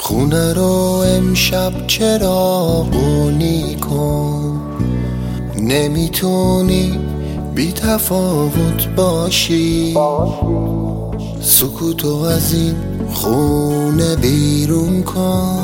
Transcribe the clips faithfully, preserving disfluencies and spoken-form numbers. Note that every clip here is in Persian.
خونه رو امشب چراغونی کن، نمیتونی بی تفاوت باشی. سکوتو از این خونه بیرون کن،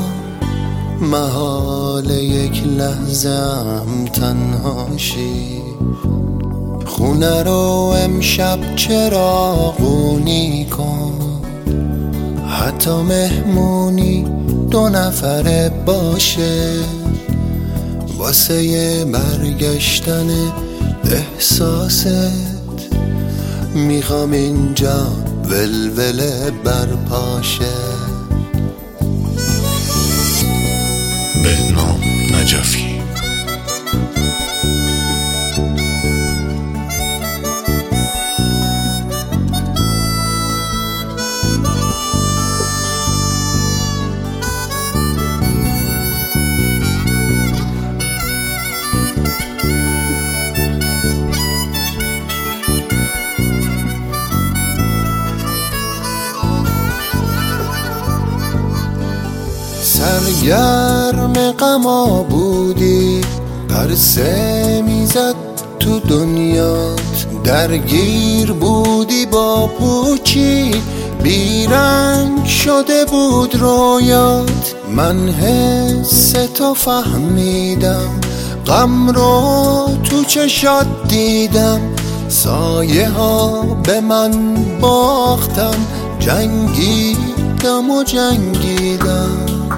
محال یک لحظه‌ام تنهاشی. خونه رو امشب چراغونی کن، حتی مهمونی دو نفره باشه، واسه یه برگشتن احساست. میخوام اینجا ولوله برپاشه. بهنام نجفی. سرگرم غما بودی، پرسه میزد تو دنیات، درگیر بودی با پوچی، بیرنگ شده بود رویات. من حس تو فهمیدم، غم رو تو چشات دیدم، سایه ها به من باختن، جنگیدم و جنگیدم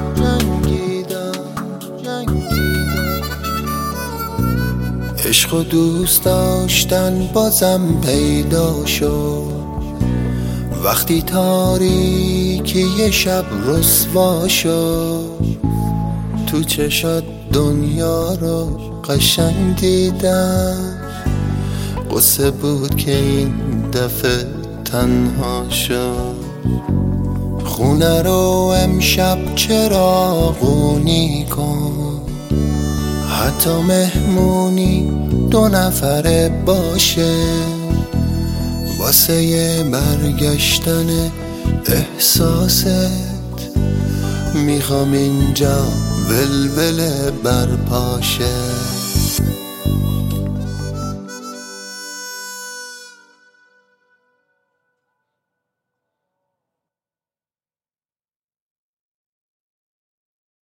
عشق و دوست داشتن بازم پیدا شد، وقتی تاریکی شب رسوا شد. تو چشات دنیا رو قشنگ دیدم، قصه بود که این دفعه تنها شد. خونه رو امشب چراغونی کن، حتی مهمونی دو نفره باشه، واسه یه برگشتن احساست. میخوام اینجا ولوله برپاشه.